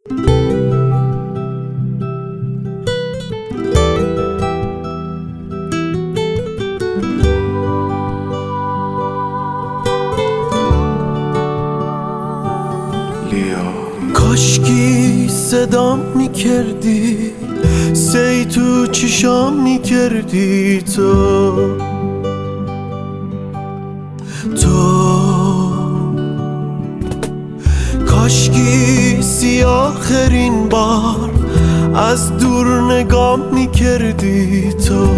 کاشکی صدام میکردی، سی تو چشام میکردی تو کاشکی سی آخرین بار از دور نگام میکردی تو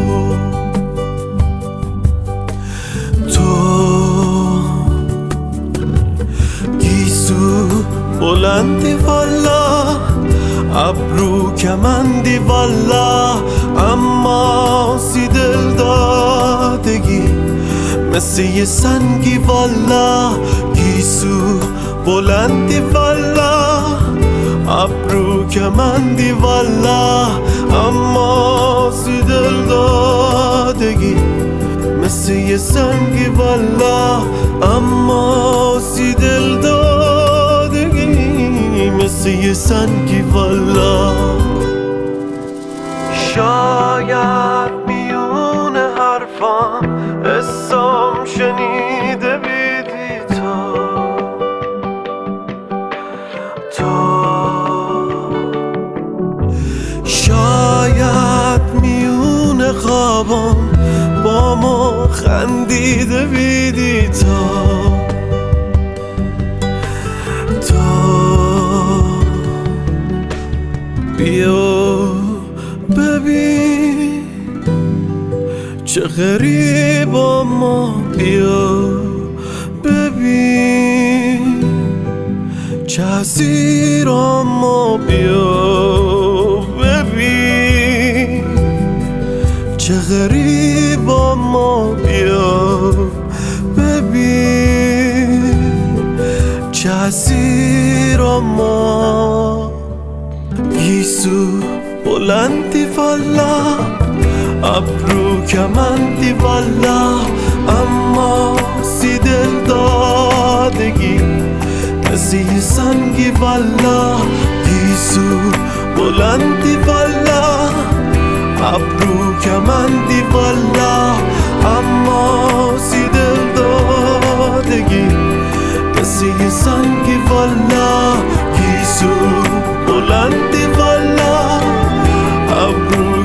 گیسو بلندی والا، ابرو کمندی والا، اما سی دل دادگی مثل یه سنگی والا. گیسو بلندی والا، ابرو کمندی والا، اما سی دل دادگی مثل یه سنگی والا، اما سی دل دادگی مثل یه سنگی والا. شاید میون حرفام اسم شنیده بیدی تو شاید میون خوابم با ما خندیده بیدی تو بیا ببین چه غریب، اما بیا ببین چه حسیر، اما بیا ببین چه غریب، اما بیا ببین چه حسیر، اما گیسو بلندی والا، ابرو کمندی والا، اما سی دل دادگی مثل یه سنگی والا. گیسو بلندی والا، ابرو کمندی والا، اما سی دل دادگی مثل یه سنگی والا. گیسو بلندی والا، ابرو